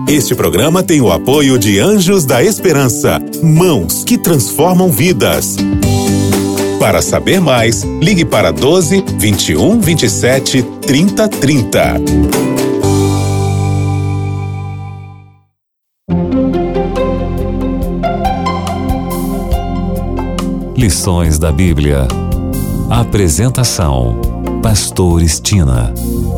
Este programa tem o apoio de Anjos da Esperança, mãos que transformam vidas. Para saber mais, ligue para 12 21 27 30 30. Lições da Bíblia. Apresentação: Pastor Estina.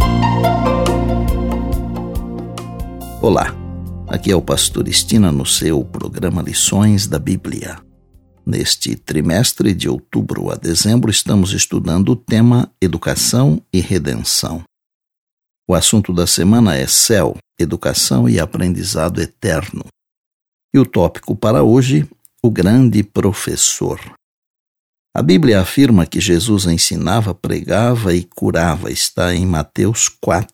Olá, aqui é o Pastor Estina no seu programa Lições da Bíblia. Neste trimestre de outubro a dezembro estamos estudando o tema Educação e Redenção. O assunto da semana é Céu, Educação e Aprendizado Eterno. E o tópico para hoje, o grande professor. A Bíblia afirma que Jesus ensinava, pregava e curava, está em Mateus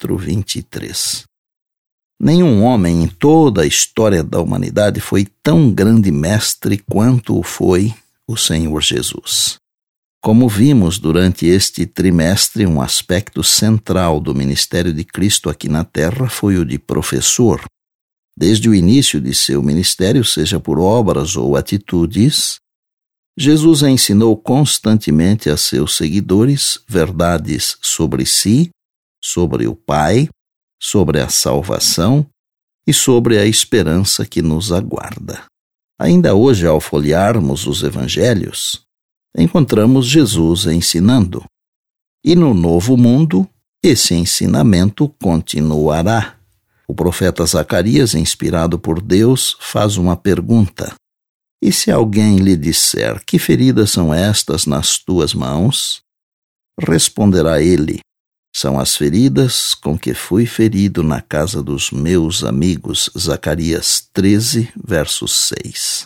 4:23. Nenhum homem em toda a história da humanidade foi tão grande mestre quanto o foi o Senhor Jesus. Como vimos durante este trimestre, um aspecto central do ministério de Cristo aqui na Terra foi o de professor. Desde o início de seu ministério, seja por obras ou atitudes, Jesus ensinou constantemente a seus seguidores verdades sobre si, sobre o Pai, sobre a salvação e sobre a esperança que nos aguarda. Ainda hoje, ao folhearmos os evangelhos, encontramos Jesus ensinando. E no novo mundo, esse ensinamento continuará. O profeta Zacarias, inspirado por Deus, faz uma pergunta. E se alguém lhe disser, que feridas são estas nas tuas mãos? Responderá ele, são as feridas com que fui ferido na casa dos meus amigos. Zacarias 13, verso 6.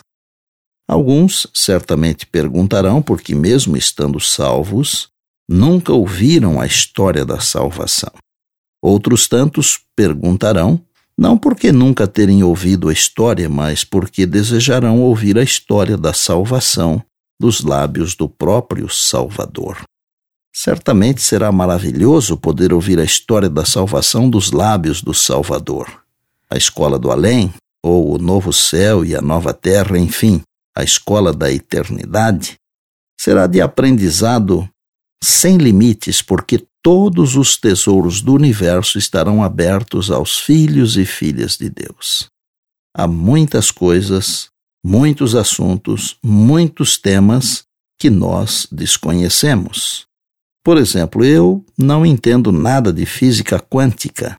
Alguns certamente perguntarão, porque mesmo estando salvos, nunca ouviram a história da salvação. Outros tantos perguntarão, não porque nunca terem ouvido a história, mas porque desejarão ouvir a história da salvação dos lábios do próprio Salvador. Certamente será maravilhoso poder ouvir a história da salvação dos lábios do Salvador. A escola do além, ou o novo céu e a nova terra, enfim, a escola da eternidade, será de aprendizado sem limites, porque todos os tesouros do universo estarão abertos aos filhos e filhas de Deus. Há muitas coisas, muitos assuntos, muitos temas que nós desconhecemos. Por exemplo, eu não entendo nada de física quântica.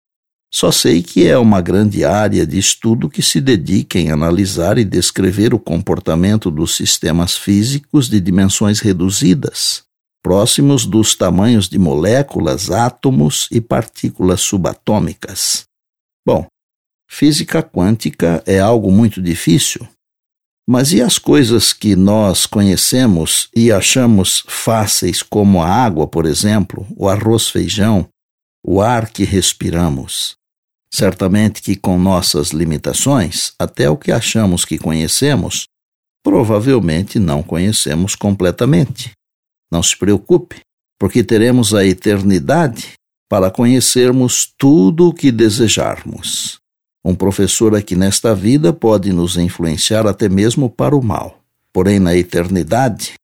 Só sei que é uma grande área de estudo que se dedica em analisar e descrever o comportamento dos sistemas físicos de dimensões reduzidas, próximos dos tamanhos de moléculas, átomos e partículas subatômicas. Bom, física quântica é algo muito difícil, mas e as coisas que nós conhecemos e achamos fáceis, como a água, por exemplo, o arroz, feijão, o ar que respiramos? Certamente que com nossas limitações, até o que achamos que conhecemos, provavelmente não conhecemos completamente. Não se preocupe, porque teremos a eternidade para conhecermos tudo o que desejarmos. Um professor aqui nesta vida pode nos influenciar até mesmo para o mal. Porém, na eternidade,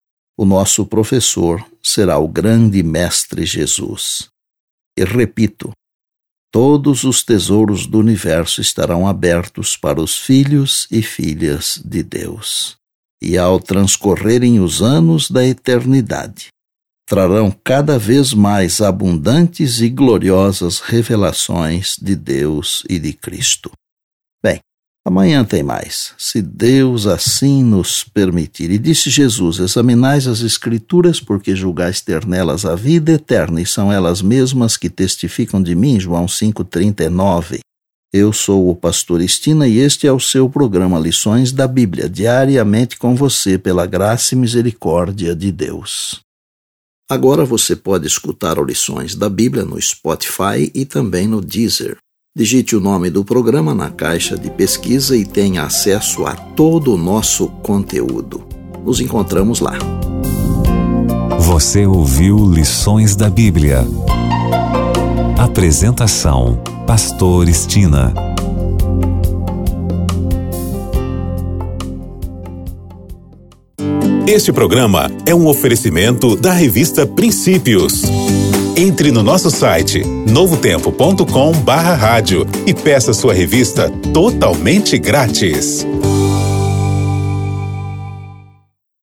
o nosso professor será o grande Mestre Jesus. E repito, todos os tesouros do universo estarão abertos para os filhos e filhas de Deus. E ao transcorrerem os anos da eternidade, trarão cada vez mais abundantes e gloriosas revelações de Deus e de Cristo. Bem, amanhã tem mais, se Deus assim nos permitir. E disse Jesus, examinais as Escrituras, porque julgais ter nelas a vida eterna, e são elas mesmas que testificam de mim. João 5:39. Eu sou o Pastor Estina e este é o seu programa Lições da Bíblia, diariamente com você, pela graça e misericórdia de Deus. Agora você pode escutar o Lições da Bíblia no Spotify e também no Deezer. Digite o nome do programa na caixa de pesquisa e tenha acesso a todo o nosso conteúdo. Nos encontramos lá. Você ouviu Lições da Bíblia. Apresentação: Pastor Estina. Este programa é um oferecimento da revista Princípios. Entre no nosso site novotempo.com/rádio e peça sua revista totalmente grátis.